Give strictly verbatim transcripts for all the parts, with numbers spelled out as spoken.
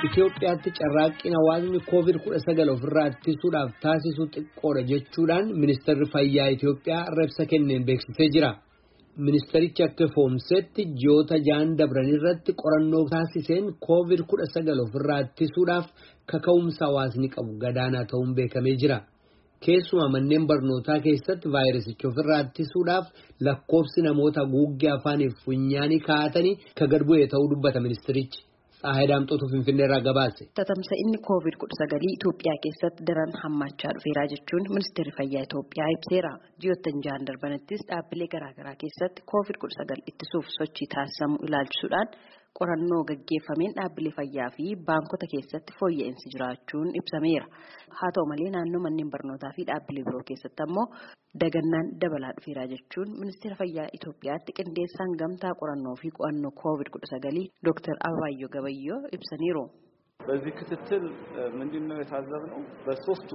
Itoophiyaatti carraaqqina hawaasni koovid kudha sagal ofirraa ittisuudhaaf taasisu xiqqoodha jechuudhaan ministeerri fayyaa Itoophiyaa ibsa kenneen beeksisee jira. Ministeerichi akka foomsetti ji'oota ja'an dabran irratti qorannoo taasiseen koovid kudha sagal ofirraa ittisuudhaaf kaka'umsa hawaasni qabu gadaanaa ta'uun beekamee jira. Keessumaa manneen barnootaa keessatti vaayirasicha ofirraa ittisuudhaaf lakkoofsi namoota haguuggee afaaniif funyaanii kaa'atanii ka gad bu'e ta'uu dubbata ministeerichi. Aayidamtoota Finfinneerraa gabaase. Tatamsa'inni koovid kudha sagal Itoophiyaa keessatti daran hammachaa dhufeera jechuun ministeerri fayyaa Itoophiyaa ibseera. Ji'oottan ja'an darbanittis dhaabbilee garaagaraa keessatti koovid kudha sagal ittisuuf sochii taasisamu ilaalchisuudhaan qorannoo gaggeeffameen dhaabbilee fayyaa fi baankota keessatti fooyya'insi jiraachuun ibsameera. Haa ta'u malee naannoo manneen barnootaa fi dhaabbilee biroo keessatti ammoo dagannaan dabalaa dhufeera jechuun ministeera fayyaa Itoophiyaatti qindeessaan gamtaa qorannoo fi qo'annoo koovid kudha sagal Dooktar Ababaayyo Gabayyoo ibsaniiru. በዚህ ክትትል ምንድነው የታዘብነው? በሶስቱ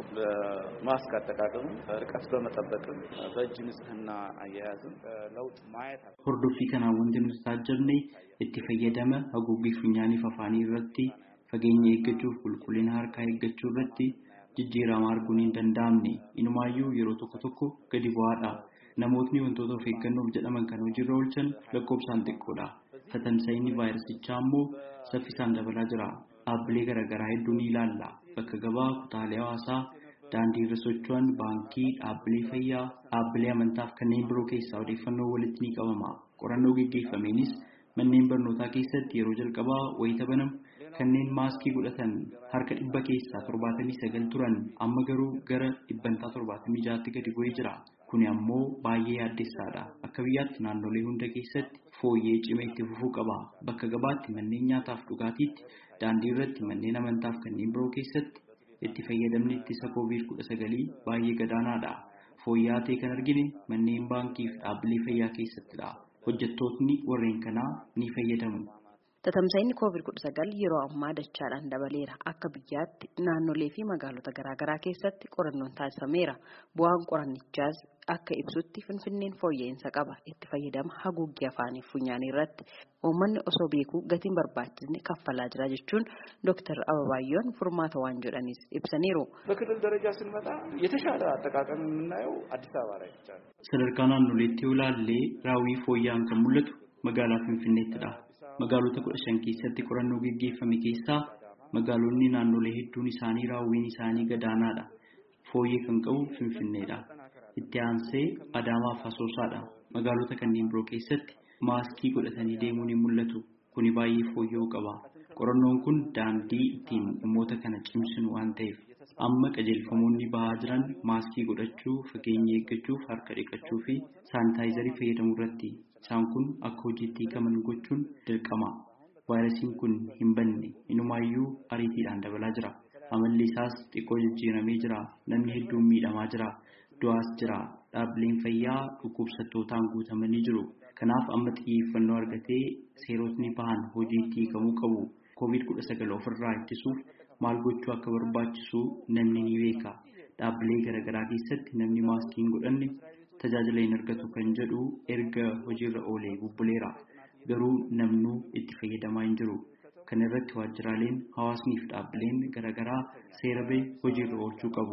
ማስክ አጠቃቀም ርቀት በመጠበቅም በእጅ ንጽህና አያያዝም ለውጥ ማየት አለ። ሆርዶፊ ከና ወንድም ተሳጀርኔ itti fayyadama haguuggii funyaanii fafaanii irratti fageenya eeggachuu qulqullina harkaa eeggachuu irratti jijjiirama arguun hin danda'amne inumaayyuu yeroo tokko tokko gadi bu'aadha. Namootni wantoota of eeggannoof jedhaman kan hojiirra oolchan lakkoofsaan xiqqoodha. Tatamsa'inni vaayirasichaa ammoo saffisaan dabalaa jira. Dhaabbilee garaagaraa hedduu ni ilaalla. Bakka gabaa, kutaalee hawaasaa, daandii irra socho'an, baankii, dhaabbilee fayyaa, dhaabbilee amantaaf kanneen biroo keessaa odeeffannoo walitti ni qabama. Qorannoo gaggeeffameenis manneen barnootaa keessatti yeroo jalqabaa wayita banamu kanneen maaskii godhatan harka dhibba keessaa torbaatamii sagal turan amma garuu gara dhibbantaa torbaatamii ja'atti gadi bu'ee jira. Kuni ammoo baay'ee yaaddessaadha. Akka biyyaatti naannolee hunda keessatti fooyyee cimee itti fufuu qaba. Bakka gabaatti manneen nyaataaf dhugaatiitti, daandii irratti manneen amantaaf kanneen biroo keessatti itti fayyadamni ittisa koovid kudha sagal baay'ee gadaanaadha. Fooyya'aa ta'e kan argine manneen baankii fi dhaabbilee fayyaa keessattidha. Hojjettootni warreen kanaa ni fayyadamu. Tatamsa'inni koovid kudha sagal yeroo ammaa dachaadhaan dabaleera. Akka biyyaatti naannolee fi magaalota garaagaraa keessatti qorannoon taasifameera. Bu'aan qorannichaas akka ibsutti Finfinneen fooyya'insa qaba. Itti fayyadama haguuggii afaanii funyaanii irratti uummanni osoo beekuu gatiin barbaachisne kaffalaa jira jechuun Dooktar Ababaayyoon furmaata waan jedhanis ibsaniiru. በክልል ደረጃ ስንመጣ የተሻለ አጠቃቀም የምናየው አዲስ አበባ ላይ ብቻ ነው። Sadarkaa naannoleetti ulaallee raawwii fooyya'aan kan mul'atu magaalaa Finfinneettidha. Magaalota kudha shan keessatti qorannoo gaggeeffame keessaa magaalonni naannolee hedduun isaanii raawwiin isaanii gadaanaadha. Fooyyee kan qabu Finfinneedha. Itti aansee Adaamaa fi Asoosaadha. Magaalota kanneen biroo keessatti maaskii godhatanii deemuun ni mul'atu. Kuni baay'ee fooyya'uu qaba. Qorannoon kun daandii ittiin dhimmoota kana cimsinu waan ta'eef amma qajeelfamoonni bahaa jiran maaskii godhachuu, fageenya eeggachuu, harka dhiqachuu fi saanitaayizarii fayyadamuu irratti. Isaan kun akka hojiitti hiikaman gochuun dirqama. Vaayirasiin kun hin banne inumaayyuu ariitiidhaan dabalaa jira. Amalli isaas xiqqoo jijjiiramee jira. Namni hedduun miidhamaa jira. Du'aas jira. Dhaabbileen fayyaa dhukkubsattootaan guutamanii jiru. Kanaaf amma xiyyeeffannoo argatee seerotni bahan hojiitti hiikamuu qabu. koovid kudha sagal ofirraa ittisuuf maal gochuu akka barbaachisu namni ni beeka. Dhaabbilee garaagaraa keessatti namni maaskii hin godhanne tajaajila hin argatu kan jedhu erga hojiirra oolee bubbuleera. Garuu namnuu itti fayyadamaa hin jiru. Kana irratti waajjiraaleen hawaasnii fi dhaabbileen garaagaraa seera ba'e hojiirra oolchuu qabu.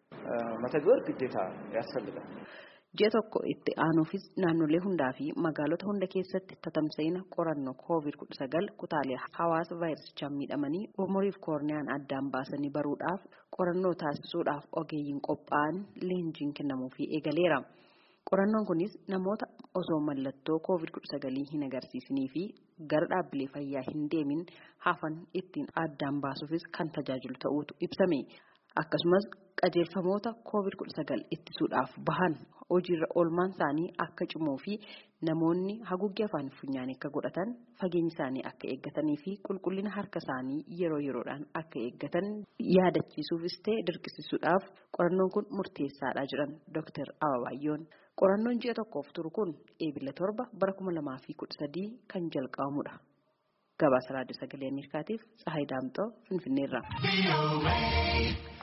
መተግበር ግዴታ ያስፈልጋል። Ji'a tokko itti aanuufis naannolee hundaa fi magaalota hunda keessatti tatamsa'ina qorannoo koovid kudha sagal kutaalee hawaasa vaayirasichaan miidhamanii umuriif koorniyaan addaan baasanii baruudhaaf qorannoo taasisuudhaaf ogeeyyiin qophaa'an leenjiin kennamuu fi eegaleera. Qorannoon kunis namoota osoo mallattoo koovid kudha sagal hin agarsiisnii fi gara dhaabbilee fayyaa hin deemin hafan ittiin addaan baasuufis kan tajaajilu ta'uutu ibsame. Akkasumas qajeelfamoota koovid kudha sagal ittisuudhaaf bahan hojiirra oolmaan isaanii akka cimuu fi namoonni haguuggii afaan funyaanii akka godhatan, fageenyi isaanii akka eeggatanii fi qulqullina harka isaanii yeroo yeroodhaan akka eeggatan yaadachiisuufis ta'e dirqisiisuudhaaf qorannoon kun murteessaadha jedhan Dooktar Ababaayyoon. Qorannoon ji'a tokkoof turu kun eebila torba bara kuma lamaa fi kudha sadii kan jalqabamudha. Gabaasa Raadiyoo Sagalee Ameerikaatiif Tsahaay Daamxoo Finfinneerraa.